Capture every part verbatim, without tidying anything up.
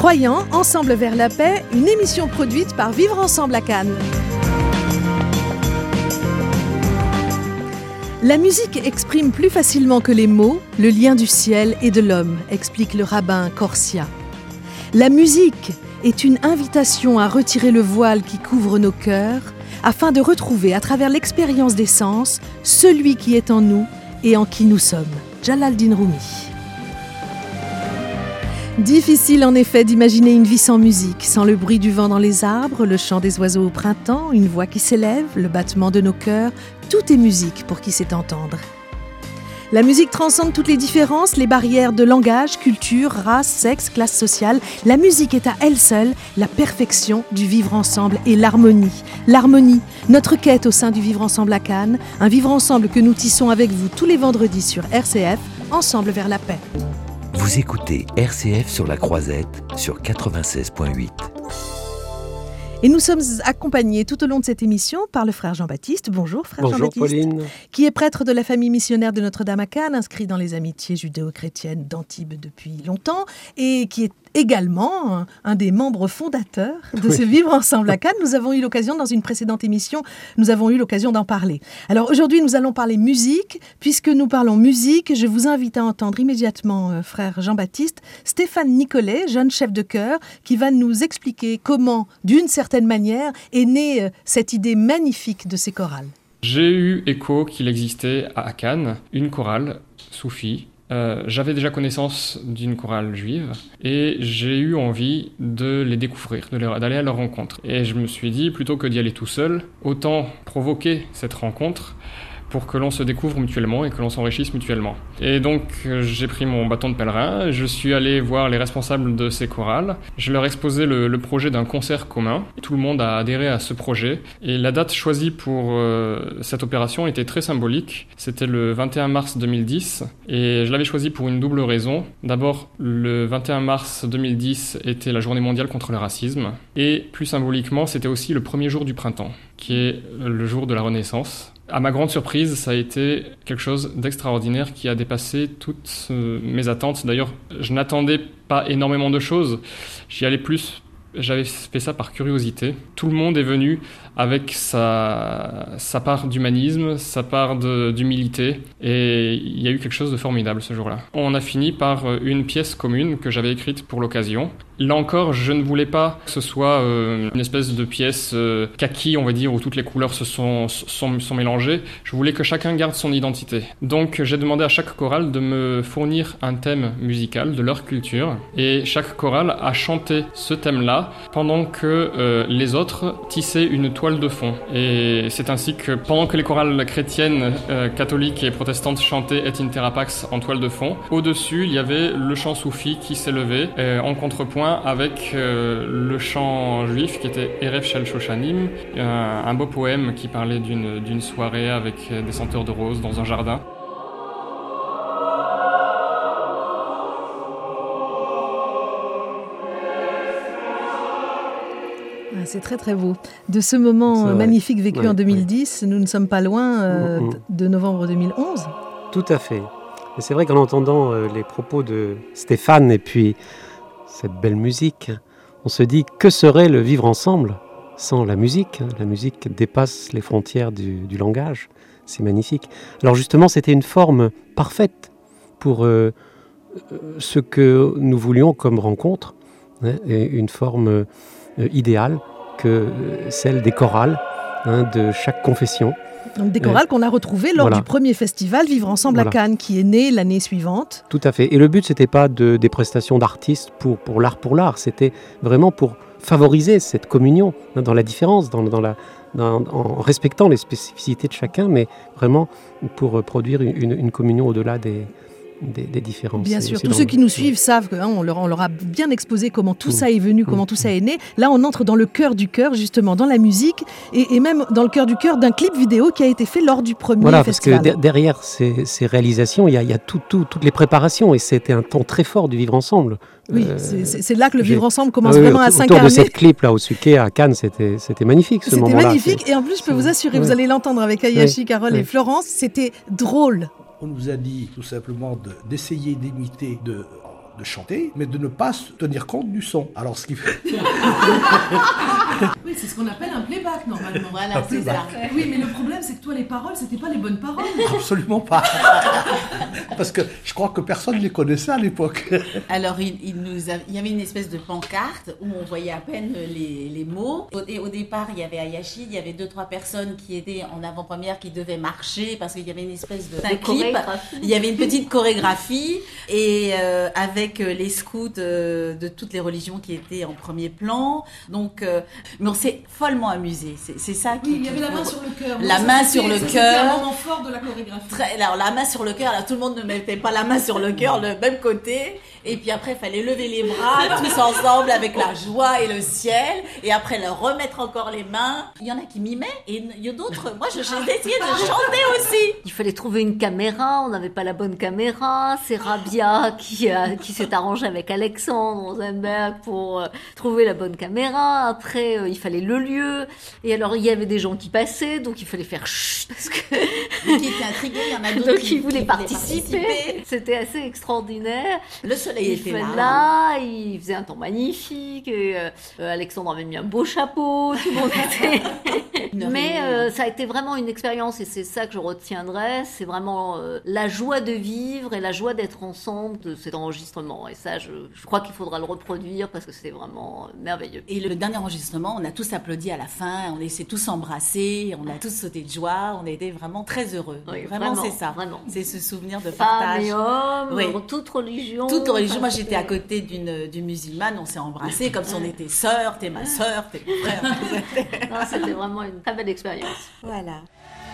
Croyants, ensemble vers la paix, une émission produite par Vivre Ensemble à Cannes. La musique exprime plus facilement que les mots le lien du ciel et de l'homme, explique le rabbin Corsia. La musique est une invitation à retirer le voile qui couvre nos cœurs afin de retrouver à travers l'expérience des sens celui qui est en nous et en qui nous sommes. Jalal-Din Rumi. Difficile en effet d'imaginer une vie sans musique, sans le bruit du vent dans les arbres, le chant des oiseaux au printemps, une voix qui s'élève, le battement de nos cœurs. Tout est musique pour qui sait entendre. La musique transcende toutes les différences, les barrières de langage, culture, race, sexe, classe sociale. La musique est à elle seule la perfection du vivre ensemble et l'harmonie. L'harmonie, notre quête au sein du Vivre Ensemble à Cannes, un vivre ensemble que nous tissons avec vous tous les vendredis sur R C F, ensemble vers la paix. Vous écoutez R C F sur la Croisette, sur quatre-vingt-seize point huit. Et nous sommes accompagnés tout au long de cette émission par le frère Jean-Baptiste. Bonjour frère Bonjour, Jean-Baptiste. Pauline. Qui est prêtre de la famille missionnaire de Notre-Dame à Cannes, inscrit dans les amitiés judéo-chrétiennes d'Antibes depuis longtemps et qui est également un, un des membres fondateurs de oui. ce Vivre Ensemble à Cannes. Nous avons eu l'occasion, dans une précédente émission, nous avons eu l'occasion d'en parler. Alors aujourd'hui, nous allons parler musique. Puisque nous parlons musique, je vous invite à entendre immédiatement, euh, frère Jean-Baptiste, Stéphane Nicolet, jeune chef de chœur, qui va nous expliquer comment, d'une certaine manière, est née euh, cette idée magnifique de ces chorales. J'ai eu écho qu'il existait à Cannes une chorale soufie. Euh, j'avais déjà connaissance d'une chorale juive et j'ai eu envie de les découvrir, de leur, d'aller à leur rencontre. Et je me suis dit, plutôt que d'y aller tout seul, autant provoquer cette rencontre pour que l'on se découvre mutuellement et que l'on s'enrichisse mutuellement. Et donc, euh, j'ai pris mon bâton de pèlerin, je suis allé voir les responsables de ces chorales, je leur ai exposé le, le projet d'un concert commun. Tout le monde a adhéré à ce projet. Et la date choisie pour euh, cette opération était très symbolique. C'était le vingt et un mars deux mille dix. Et je l'avais choisi pour une double raison. D'abord, le vingt et un mars deux mille dix était la journée mondiale contre le racisme. Et plus symboliquement, c'était aussi le premier jour du printemps, qui est le jour de la Renaissance. À ma grande surprise, ça a été quelque chose d'extraordinaire qui a dépassé toutes euh, mes attentes. D'ailleurs, je n'attendais pas énormément de choses. J'y allais plus, j'avais fait ça par curiosité. Tout le monde est venu avec sa, sa part d'humanisme, sa part de, d'humilité. Et il y a eu quelque chose de formidable ce jour-là. On a fini par une pièce commune que j'avais écrite pour l'occasion. Là encore, je ne voulais pas que ce soit euh, une espèce de pièce euh, kaki, on va dire, où toutes les couleurs se sont, sont, sont mélangées. Je voulais que chacun garde son identité. Donc j'ai demandé à chaque chorale de me fournir un thème musical de leur culture. Et chaque chorale a chanté ce thème-là pendant que euh, les autres tissaient une toile de fond. Et c'est ainsi que pendant que les chorales chrétiennes, euh, catholiques et protestantes chantaient Et in terra pax en toile de fond, au-dessus il y avait le chant soufi qui s'élevait euh, en contrepoint avec euh, le chant juif qui était Erev Shel Shoshanim, un, un beau poème qui parlait d'une, d'une soirée avec des senteurs de roses dans un jardin. C'est très très beau. De ce moment magnifique vécu ouais, en deux mille dix, ouais. Nous ne sommes pas loin euh, mmh, mmh. de novembre deux mille onze. Tout à fait. Et c'est vrai qu'en entendant euh, les propos de Stéphane et puis cette belle musique, on se dit que serait le vivre ensemble sans la musique. La musique dépasse les frontières du, du langage. C'est magnifique. Alors justement, c'était une forme parfaite pour euh, ce que nous voulions comme rencontre, hein, et une forme euh, idéale que celle des chorales, hein, de chaque confession. Donc des chorales euh, qu'on a retrouvées lors voilà. du premier festival Vivre Ensemble voilà. à Cannes, qui est né l'année suivante. Tout à fait. Et le but, c'était pas de, des prestations d'artistes pour, pour l'art pour l'art, c'était vraiment pour favoriser cette communion, hein, dans la différence, dans, dans la, dans, en respectant les spécificités de chacun, mais vraiment pour produire une, une communion au-delà des... Des, des différences. Bien sûr, tous ceux qui nous suivent savent qu'on hein, leur, on leur a bien exposé comment tout mmh. ça est venu, comment mmh. tout ça est né. Là, on entre dans le cœur du cœur, justement, dans la musique, et, et même dans le cœur du cœur d'un clip vidéo qui a été fait lors du premier voilà, festival. Parce que de, derrière ces, ces réalisations, il y a, il y a tout, tout, toutes les préparations, et c'était un temps très fort du vivre ensemble. Oui, euh, c'est, c'est là que le vivre ensemble commence ah oui, vraiment à autour s'incarner. Autour de cette clip-là, au Suquet, à Cannes, c'était, c'était magnifique, ce c'était moment-là. C'était magnifique, et en plus, je peux vous assurer, oui. vous allez l'entendre avec Ayashi, oui. Carole oui. et Florence, c'était drôle. On nous a dit tout simplement de, d'essayer d'imiter, de de chanter, mais de ne pas tenir compte du son. Alors, ce qui fait... Oui, c'est ce qu'on appelle un playback, normalement. Voilà, Un c'est playback. ça. Oui, mais le problème, c'est que toi, les paroles, c'était pas les bonnes paroles. Absolument pas. Parce que je crois que personne ne les connaissait à l'époque. Alors, il, il, nous a- il y avait une espèce de pancarte où on voyait à peine les, les mots. Au, et au départ, il y avait Ayachid, il y avait deux, trois personnes qui étaient en avant-première qui devaient marcher parce qu'il y avait une espèce de, d'un clip. Il y avait une petite chorégraphie et euh, avec euh, les scouts euh, de toutes les religions qui étaient en premier plan. Donc, euh, mais on s'est follement amusé. C'est, c'est ça qui. Oui, il y avait qui- la main sur le cœur. La Ça, main c'était- sur le ça, cœur. C'était un moment fort de la chorégraphie. Très- alors la main sur le cœur, là tout le monde ne mettait pas la main sur le cœur le même côté, et puis après il fallait lever les bras tous ensemble avec la joie et le ciel, et après leur remettre encore les mains. Il y en a qui mimaient et il y a d'autres, moi je- j'ai essayé de chanter aussi. Il fallait trouver une caméra, on n'avait pas la bonne caméra. C'est Rabia qui, a- qui s'est arrangé avec Alexandre Rosenberg pour euh, trouver la bonne caméra. Après, euh, il fallait le lieu. Et alors, il y avait des gens qui passaient, donc il fallait faire chut, parce que Qui étaient intrigués, il y en a d'autres donc qui, ils voulaient qui participer. participer. C'était assez extraordinaire. Le soleil Il était fait là. là, il faisait un temps magnifique. Et, euh, euh, Alexandre avait mis un beau chapeau, tout le monde était. Une Mais réunion. euh, ça a été vraiment une expérience et c'est ça que je retiendrai. C'est vraiment euh, la joie de vivre et la joie d'être ensemble de cet enregistrement. Et ça, je, je crois qu'il faudra le reproduire parce que c'était vraiment euh, merveilleux. Et le dernier enregistrement, on a tous applaudi à la fin, on s'est tous embrassés, on a tous sauté de joie, on a été vraiment très heureux. Oui, vraiment, vraiment, c'est ça. vraiment. C'est ce souvenir de Femmes partage. et hommes, Oui. toute religion. Toute religion. Moi, Enfin, j'étais à c'était- côté d'une, d'une musulmane, on s'est embrassés comme si on était sœurs, t'es ma sœur, t'es mon frère. Non, c'était vraiment une très belle expérience. Voilà.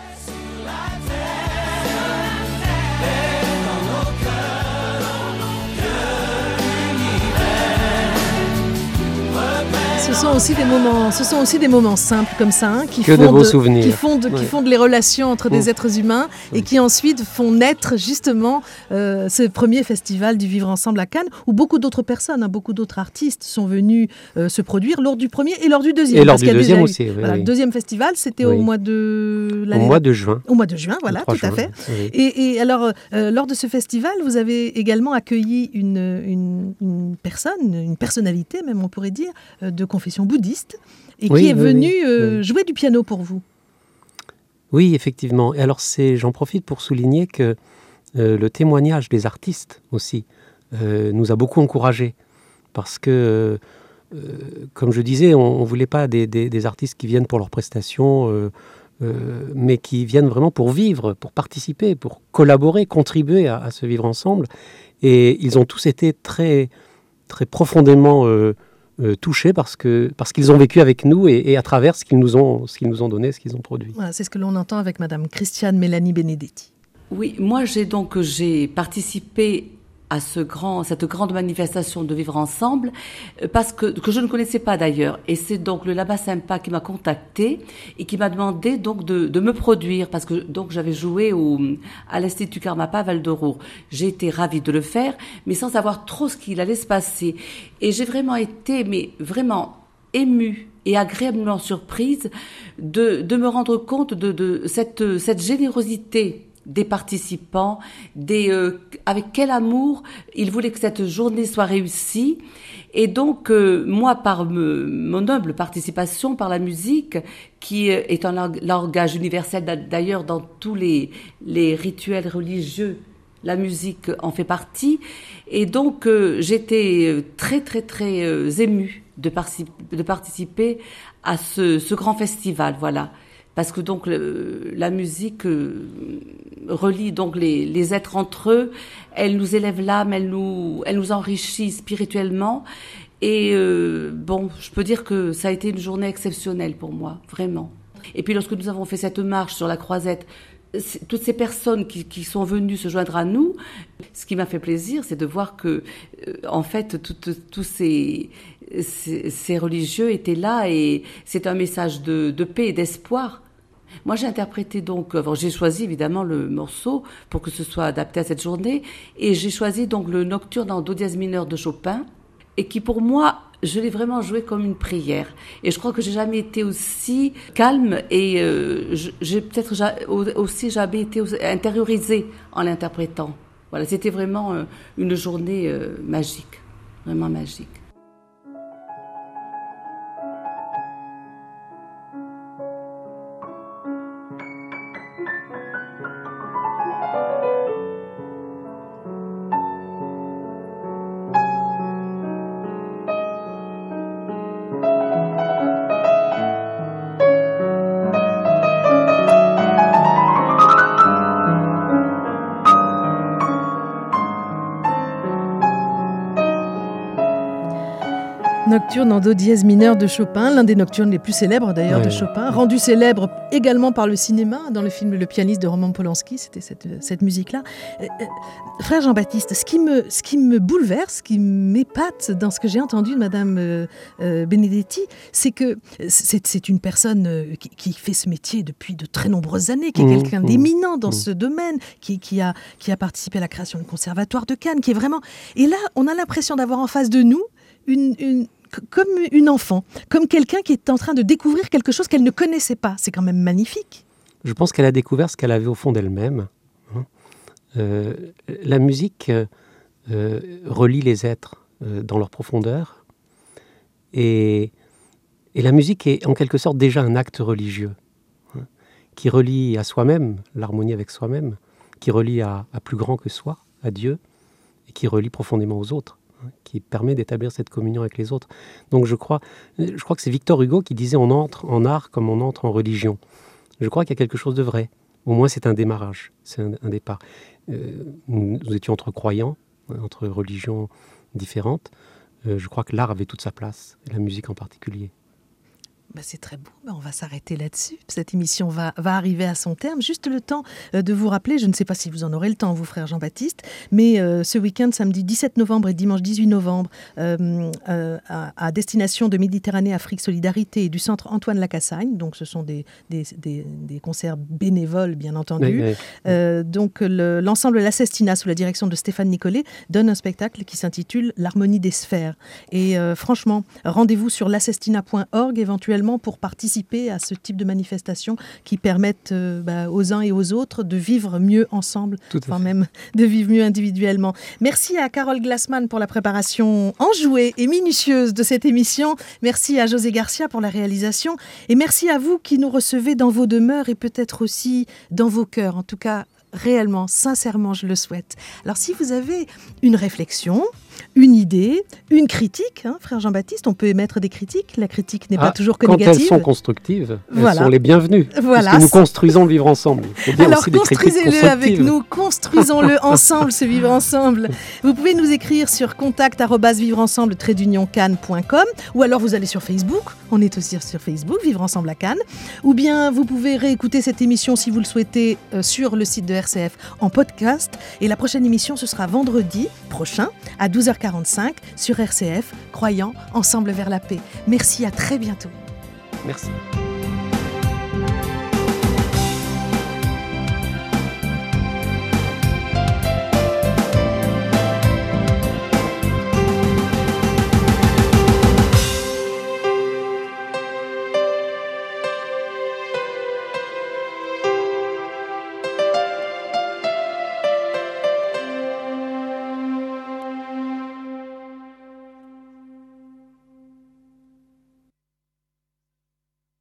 Ce sont aussi des moments, ce sont aussi des moments simples comme ça, hein, qui Que de fondent, beaux souvenirs. qui fondent, qui Ouais. fondent les relations entre des Mm. êtres humains et Oui. qui ensuite font naître justement euh, ce premier festival du Vivre Ensemble à Cannes, où beaucoup d'autres personnes, hein, beaucoup d'autres artistes sont venus euh, se produire lors du premier et lors du deuxième. Et lors parce du qu'il y a deuxième déjà eu- aussi, oui, voilà, oui. Le deuxième festival, c'était Oui. au mois de Au l'année- mois de juin. au mois de juin, voilà, le trois tout à juin, fait. oui. Et, et alors, euh, lors de ce festival, vous avez également accueilli une, une, une personne, une personnalité même, on pourrait dire, euh, de confession bouddhiste, et Oui, qui est oui, venue oui, euh, oui. jouer du piano pour vous. Oui, effectivement. Et alors, c'est, j'en profite pour souligner que euh, le témoignage des artistes aussi euh, nous a beaucoup encouragés. Parce que, euh, comme je disais, on ne voulait pas des, des- des artistes qui viennent pour leurs prestations, euh, euh, mais qui viennent vraiment pour vivre, pour participer, pour collaborer, contribuer à, à ce vivre ensemble. Et ils ont tous été très, très profondément euh, euh, touchés parce, que, parce qu'ils ont vécu avec nous et, et à travers ce qu'ils nous ont, ce qu'ils nous ont donné, ce qu'ils ont produit. Voilà, c'est ce que l'on entend avec Madame Christiane Mélanie Benedetti. Oui, moi j'ai donc j'ai participé à ce grand, cette grande manifestation de Vivre Ensemble euh, parce que que je ne connaissais pas d'ailleurs, et c'est donc le Lama Sympa qui m'a contacté et qui m'a demandé donc de, de me produire parce que donc j'avais joué au à l'Institut Karmapa Val de Roure. J'ai été ravie de le faire, mais sans savoir trop ce qu'il allait se passer, et j'ai vraiment été mais vraiment émue et agréablement surprise de, de me rendre compte de, de cette, cette générosité des participants, des, euh, avec quel amour ils voulaient que cette journée soit réussie. Et donc, euh, moi, par me, mon humble participation, par la musique, qui est un lang- langage universel d'a- d'ailleurs dans tous les, les rituels religieux, la musique en fait partie. Et donc, euh, j'étais très, très, très euh, émue de, particip- de participer à ce, ce grand festival, voilà. Parce que donc le, la musique euh, relie donc les, les êtres entre eux, elle nous élève l'âme, elle nous, elle nous enrichit spirituellement. Et euh, bon, je peux dire que ça a été une journée exceptionnelle pour moi, vraiment. Et puis lorsque nous avons fait cette marche sur la Croisette, c'est- toutes ces personnes qui, qui sont venues se joindre à nous, ce qui m'a fait plaisir, c'est de voir que, euh, en fait, toutes- tous ces, ces, ces religieux étaient là, et c'est un message de, de paix et d'espoir. Moi, j'ai interprété donc, enfin, j'ai choisi évidemment le morceau pour que ce soit adapté à cette journée, et j'ai choisi donc le Nocturne en do dièse mineur de Chopin, et qui pour moi, je l'ai vraiment joué comme une prière. Et je crois que j'ai jamais été aussi calme, et euh, je- j'ai peut-être ja- au- aussi jamais été aussi intériorisée en l'interprétant. Voilà, c'était vraiment euh, une journée euh, magique, vraiment magique. Nocturne en do dièse mineur de Chopin, l'un des nocturnes les plus célèbres d'ailleurs ouais. de Chopin, rendu célèbre également par le cinéma, dans le film Le pianiste de Roman Polanski, c'était cette, cette musique-là. Euh, euh, frère Jean-Baptiste, ce qui, me, ce qui me bouleverse, ce qui m'épate dans ce que j'ai entendu de Madame euh, euh, Benedetti, c'est que c'est, c'est une personne euh, qui, qui fait ce métier depuis de très nombreuses années, qui est mmh, quelqu'un mmh, d'éminent dans mmh. ce domaine, qui, qui, a, qui a participé à la création du Conservatoire de Cannes, qui est vraiment... Et là, on a l'impression d'avoir en face de nous une... une comme une enfant, comme quelqu'un qui est en train de découvrir quelque chose qu'elle ne connaissait pas. C'est quand même magnifique. Je pense qu'elle a découvert ce qu'elle avait au fond d'elle-même. Euh, la musique euh, relie les êtres euh, dans leur profondeur. Et, et la musique est en quelque sorte déjà un acte religieux, hein, qui relie à soi-même, l'harmonie avec soi-même, qui relie à, à plus grand que soi, à Dieu, et qui relie profondément aux autres, qui permet d'établir cette communion avec les autres. Donc je crois, je crois que c'est Victor Hugo qui disait « on entre en art comme on entre en religion ». Je crois qu'il y a quelque chose de vrai. Au moins c'est un démarrage, c'est un, un départ. Euh, nous, nous étions entre croyants, entre religions différentes. Euh, je crois que l'art avait toute sa place, et la musique en particulier. Ben c'est très beau, ben on va s'arrêter là-dessus. Cette émission va, va arriver à son terme. Juste le temps euh, de vous rappeler, je ne sais pas si vous en aurez le temps, vous frère Jean-Baptiste, mais euh, ce week-end, samedi dix-sept novembre et dimanche dix-huit novembre, euh, euh, à, à destination de Méditerranée, Afrique, Solidarité et du centre Antoine Lacassagne, donc ce sont des, des, des, des concerts bénévoles, bien entendu. Oui, oui. Euh, donc le, l'ensemble La Sestina, sous la direction de Stéphane Nicollet, donne un spectacle qui s'intitule L'harmonie des sphères. Et euh, franchement, rendez-vous sur la sestina point org éventuellement pour participer à ce type de manifestations qui permettent euh, bah, aux uns et aux autres de vivre mieux ensemble, voire même de vivre mieux individuellement. Merci à Carole Glassman pour la préparation enjouée et minutieuse de cette émission. Merci à José Garcia pour la réalisation. Et merci à vous qui nous recevez dans vos demeures et peut-être aussi dans vos cœurs. En tout cas, réellement, sincèrement, je le souhaite. Alors, si vous avez une réflexion, une idée, une critique, hein, frère Jean-Baptiste, on peut émettre des critiques. La critique n'est ah, pas toujours que quand négative. Quand elles sont constructives, voilà. elles sont les bienvenues. Voilà. Parce que nous construisons le vivre ensemble. Il faut bien Alors, aussi des construisez-le avec nous, construisons-le ensemble, ce vivre ensemble. Vous pouvez nous écrire sur contact arobase vivre ensemble trait d'union cannes point com ou alors vous allez sur Facebook, on est aussi sur Facebook, Vivre ensemble à Cannes, ou bien vous pouvez réécouter cette émission si vous le souhaitez euh, sur le site de R C F en podcast. Et la prochaine émission, ce sera vendredi prochain à douze heures quarante-cinq sur R C F, Croyants ensemble vers la paix. Merci, à très bientôt. Merci.